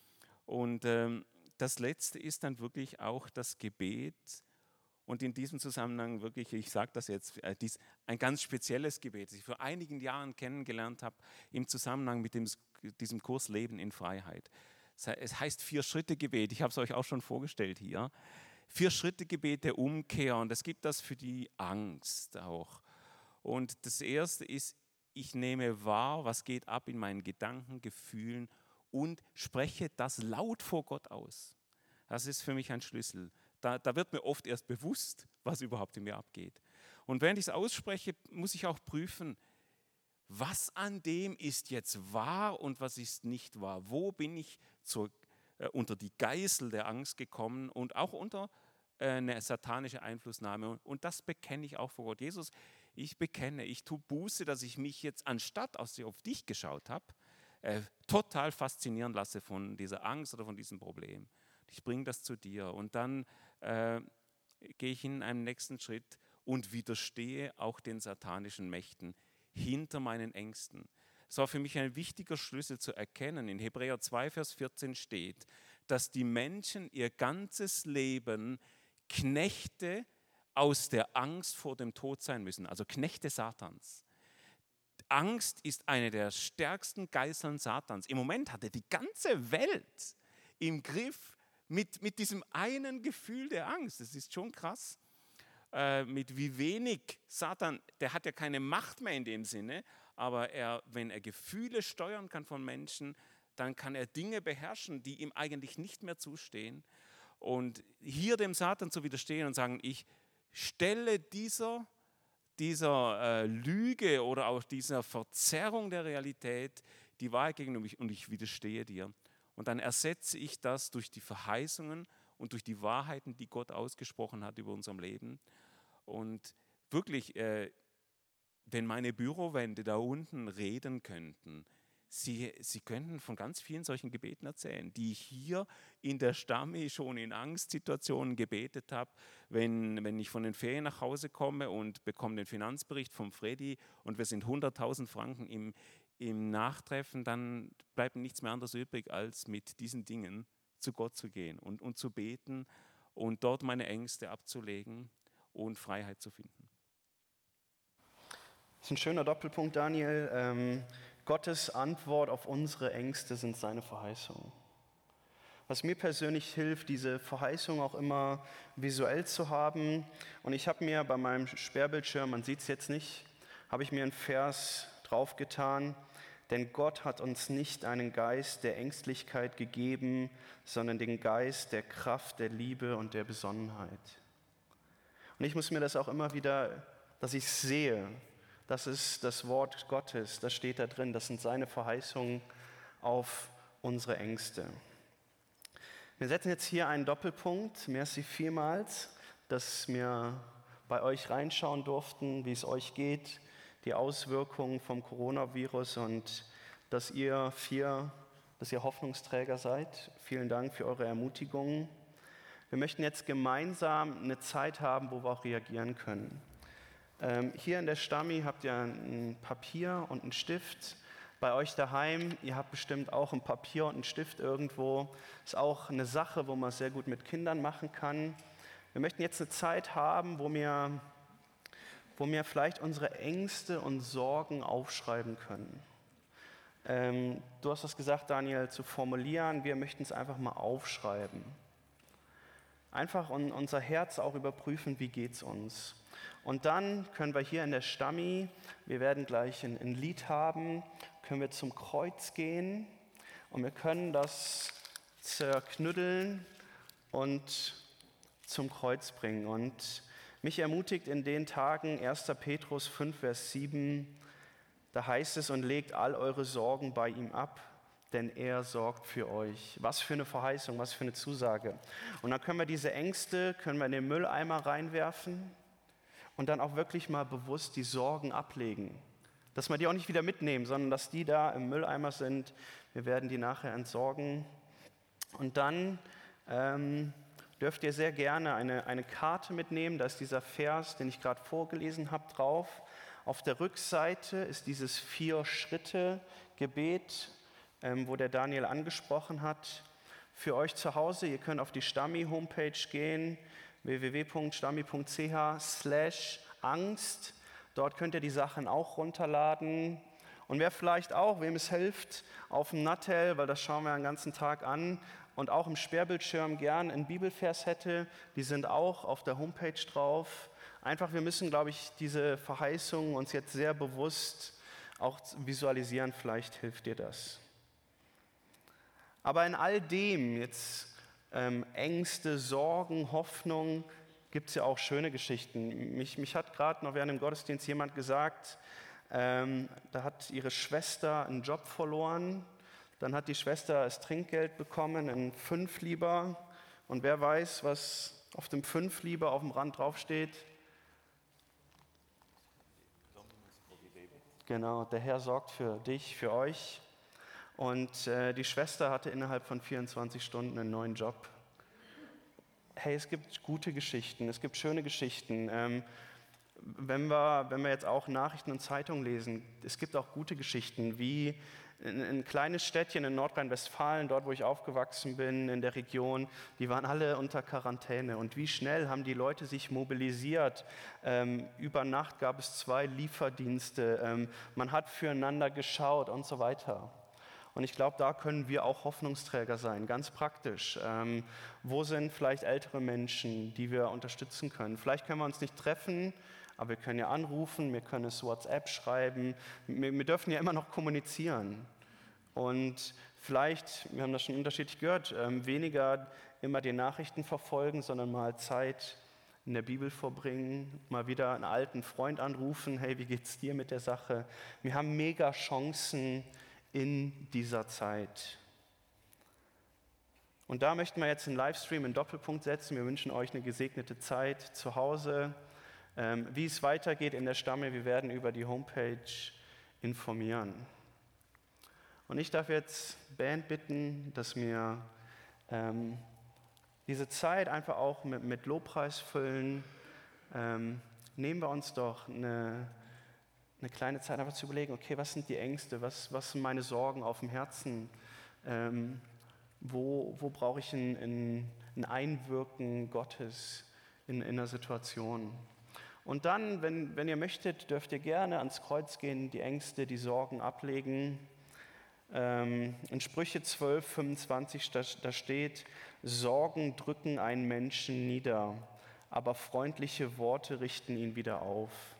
Und ähm, das Letzte ist dann wirklich auch das Gebet. Und in diesem Zusammenhang wirklich, ich sage das jetzt, äh, dies, ein ganz spezielles Gebet, das ich vor einigen Jahren kennengelernt habe im Zusammenhang mit dem, diesem Kurs Leben in Freiheit. Es heißt Vier-Schritte-Gebet, ich habe es euch auch schon vorgestellt hier. Vier-Schritte-Gebet der Umkehr und es gibt das für die Angst auch. Und das Erste ist, ich nehme wahr, was geht ab in meinen Gedanken, Gefühlen und spreche das laut vor Gott aus. Das ist für mich ein Schlüssel. Da, da wird mir oft erst bewusst, was überhaupt in mir abgeht. Und während ich es ausspreche, muss ich auch prüfen, was an dem ist jetzt wahr und was ist nicht wahr. Wo bin ich zur, äh, unter die Geißel der Angst gekommen und auch unter äh, eine satanische Einflussnahme. Und das bekenne ich auch vor Gott. Jesus, ich bekenne, ich tue Buße, dass ich mich jetzt, anstatt als ich auf dich geschaut habe, äh, total faszinieren lasse von dieser Angst oder von diesem Problem. Ich bringe das zu dir und dann äh, gehe ich in einen nächsten Schritt und widerstehe auch den satanischen Mächten hinter meinen Ängsten. Es war für mich ein wichtiger Schlüssel zu erkennen. In Hebräer zwei, Vers vierzehn steht, dass die Menschen ihr ganzes Leben Knechte aus der Angst vor dem Tod sein müssen, also Knechte Satans. Angst ist eine der stärksten Geißeln Satans. Im Moment hat er die ganze Welt im Griff mit, mit diesem einen Gefühl der Angst. Das ist schon krass. Äh, mit wie wenig Satan, der hat ja keine Macht mehr in dem Sinne, aber er, wenn er Gefühle steuern kann von Menschen, dann kann er Dinge beherrschen, die ihm eigentlich nicht mehr zustehen. Und hier dem Satan zu widerstehen und sagen, ich stelle dieser, dieser äh, Lüge oder auch dieser Verzerrung der Realität die Wahrheit gegenüber mich und ich widerstehe dir. Und dann ersetze ich das durch die Verheißungen und durch die Wahrheiten, die Gott ausgesprochen hat über unserem Leben. Und wirklich, äh, wenn meine Bürowände da unten reden könnten, sie, sie könnten von ganz vielen solchen Gebeten erzählen, die ich hier in der Stamme schon in Angstsituationen gebetet habe. Wenn, wenn ich von den Ferien nach Hause komme und bekomme den Finanzbericht vom Freddy und wir sind hunderttausend Franken im, im Nachtreffen, dann bleibt nichts mehr anderes übrig, als mit diesen Dingen zu Gott zu gehen und, und zu beten und dort meine Ängste abzulegen und Freiheit zu finden. Das ist ein schöner Doppelpunkt, Daniel. Ähm, Gottes Antwort auf unsere Ängste sind seine Verheißungen. Was mir persönlich hilft, diese Verheißung auch immer visuell zu haben. Und ich habe mir bei meinem Sperrbildschirm, man sieht es jetzt nicht, habe ich mir einen Vers draufgetan. Denn Gott hat uns nicht einen Geist der Ängstlichkeit gegeben, sondern den Geist der Kraft, der Liebe und der Besonnenheit. Und ich muss mir das auch immer wieder, dass ich sehe, das ist das Wort Gottes, das steht da drin, das sind seine Verheißungen auf unsere Ängste. Wir setzen jetzt hier einen Doppelpunkt, merci vielmals, dass wir bei euch reinschauen durften, wie es euch geht, die Auswirkungen vom Coronavirus und dass ihr vier, dass ihr Hoffnungsträger seid. Vielen Dank für eure Ermutigungen. Wir möchten jetzt gemeinsam eine Zeit haben, wo wir auch reagieren können. Ähm, hier in der Stammi habt ihr ein Papier und einen Stift. bei euch daheim, ihr habt bestimmt auch ein Papier und einen Stift irgendwo. Ist auch eine Sache, wo man sehr gut mit Kindern machen kann. Wir möchten jetzt eine Zeit haben, wo wir, wo wir vielleicht unsere Ängste und Sorgen aufschreiben können. Ähm, du hast das gesagt, Daniel, zu formulieren. Wir möchten es einfach mal aufschreiben. Einfach un, unser Herz auch überprüfen, wie geht es uns. Und dann können wir hier in der Stammi, wir werden gleich ein, ein Lied haben, können wir zum Kreuz gehen und wir können das zerknütteln und zum Kreuz bringen. Und mich ermutigt in den Tagen erster Petrus fünf, Vers sieben, da heißt es, und legt all eure Sorgen bei ihm ab, denn er sorgt für euch. Was für eine Verheißung, was für eine Zusage. Und dann können wir diese Ängste, können wir in den Mülleimer reinwerfen und dann auch wirklich mal bewusst die Sorgen ablegen. Dass wir die auch nicht wieder mitnehmen, sondern dass die da im Mülleimer sind. Wir werden die nachher entsorgen. Und dann ähm, dürft ihr sehr gerne eine, eine Karte mitnehmen. Da ist dieser Vers, den ich gerade vorgelesen habe, drauf. Auf der Rückseite ist dieses Vier-Schritte-Gebet, ähm, wo der Daniel angesprochen hat. Für euch zu Hause, ihr könnt auf die Stammi-Homepage gehen, w w w punkt stammi punkt c h slash Angst. Dort könnt ihr die Sachen auch runterladen. Und wer vielleicht auch, wem es hilft, auf dem Nattel, weil das schauen wir den ganzen Tag an, und auch im Sperrbildschirm gern einen Bibelvers hätte, die sind auch auf der Homepage drauf. Einfach, wir müssen, glaube ich, diese Verheißungen uns jetzt sehr bewusst auch visualisieren. Vielleicht hilft dir das. Aber in all dem, jetzt ähm, Ängste, Sorgen, Hoffnung, gibt es ja auch schöne Geschichten. Mich, mich hat gerade noch während dem Gottesdienst jemand gesagt, ähm, da hat ihre Schwester einen Job verloren, dann hat die Schwester das Trinkgeld bekommen, ein Fünflieber. Und wer weiß, was auf dem Fünflieber auf dem Rand draufsteht? Genau, der Herr sorgt für dich, für euch. Und äh, die Schwester hatte innerhalb von vierundzwanzig Stunden einen neuen Job. Hey, es gibt gute Geschichten, es gibt schöne Geschichten. Ähm, wenn wir, wenn wir jetzt auch Nachrichten und Zeitungen lesen, es gibt auch gute Geschichten, wie ein, ein kleines Städtchen in Nordrhein-Westfalen, dort wo ich aufgewachsen bin, in der Region, die waren alle unter Quarantäne. Und wie schnell haben die Leute sich mobilisiert? Ähm, über Nacht gab es zwei Lieferdienste, ähm, man hat füreinander geschaut und so weiter. Und ich glaube, da können wir auch Hoffnungsträger sein, ganz praktisch. Ähm, wo sind vielleicht ältere Menschen, die wir unterstützen können? Vielleicht können wir uns nicht treffen, aber wir können ja anrufen, wir können es WhatsApp schreiben. Wir, wir dürfen ja immer noch kommunizieren. Und vielleicht, wir haben das schon unterschiedlich gehört, ähm, weniger immer die Nachrichten verfolgen, sondern mal Zeit in der Bibel verbringen, mal wieder einen alten Freund anrufen, hey, wie geht's dir mit der Sache? Wir haben mega Chancen in dieser Zeit. Und da möchten wir jetzt einen Livestream in Doppelpunkt setzen. Wir wünschen euch eine gesegnete Zeit zu Hause. Ähm, wie es weitergeht in der Stamme, wir werden über die Homepage informieren. Und ich darf jetzt Band bitten, dass wir ähm, diese Zeit einfach auch mit, mit Lobpreis füllen. Ähm, nehmen wir uns doch eine eine kleine Zeit einfach zu überlegen, okay, was sind die Ängste, was, was sind meine Sorgen auf dem Herzen, ähm, wo, wo brauche ich ein, ein, ein Einwirken Gottes in, in einer Situation. Und dann, wenn, wenn ihr möchtet, dürft ihr gerne ans Kreuz gehen, die Ängste, die Sorgen ablegen. Ähm, in Sprüche zwölf, fünfundzwanzig, da, da steht, Sorgen drücken einen Menschen nieder, aber freundliche Worte richten ihn wieder auf.